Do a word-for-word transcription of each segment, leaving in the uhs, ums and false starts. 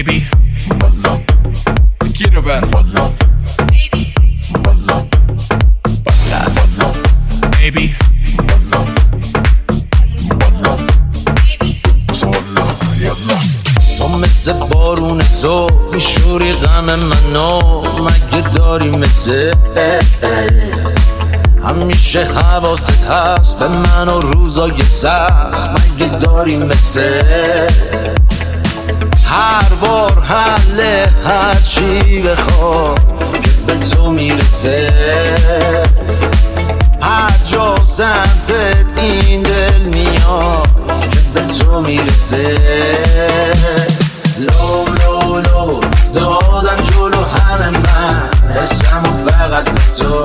baby. Bala. Quiero ver. Bala. Baby. Bala. Bala. Bala. Baby. Bala. Bala. Baby. Bala. Yalla. تو مثل بارون زور میشوری غم منو، مگه داری مثل همیشه حواست هست به من و روزای سخت، مگه داری مثل هر بار حل هر چی بخواد که به تو میرسه، هر جا سمتت این دل میاد که به تو میرسه. لو لو لو دادم جلو همه من حسم و فقط به تو،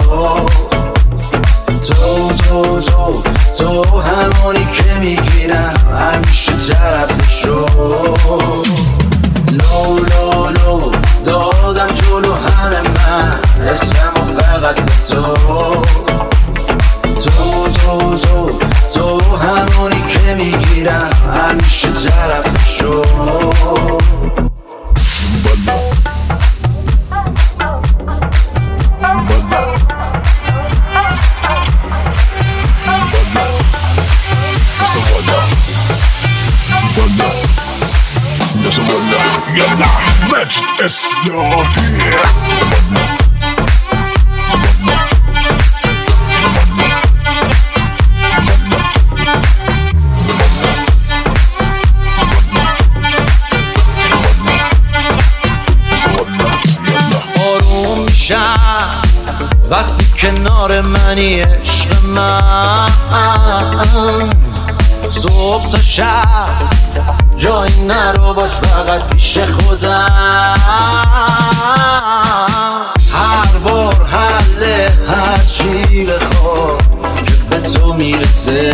تو تو تو تو همونی که میگیرم همیشه طرف شو. لو لو لو دادم جلو همه من حسم و فقط به تو، تو تو تو تو همونی که میگیرم همیشه طرف شو. Yalla, next is your here. آروم میشم وقتی کنار منی عشق من، صبح تا شب جایی نرو باش فقط پیش خودم، هر بار حل هر چی بخواد که به تو میرسه،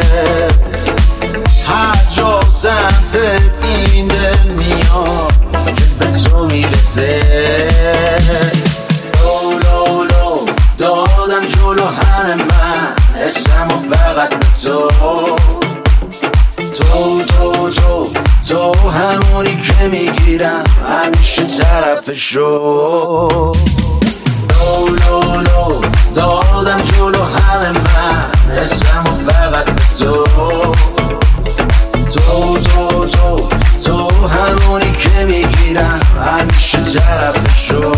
هر جا سمتت این دل میاد که به تو میرسه. لو لو لو دادم جلو همه من حسم و فقط به تو، تو تو تو تو همونی که میگیرم همیشه طرف شو. لو لو لو دادم جلو همه من حسم و فقط به تو، تو تو تو تو همونی که میگیرم همیشه طرف شو.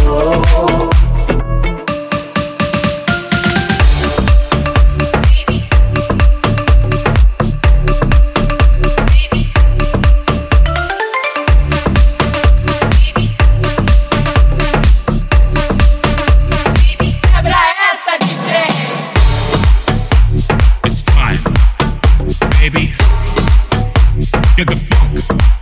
Baby, get the funk.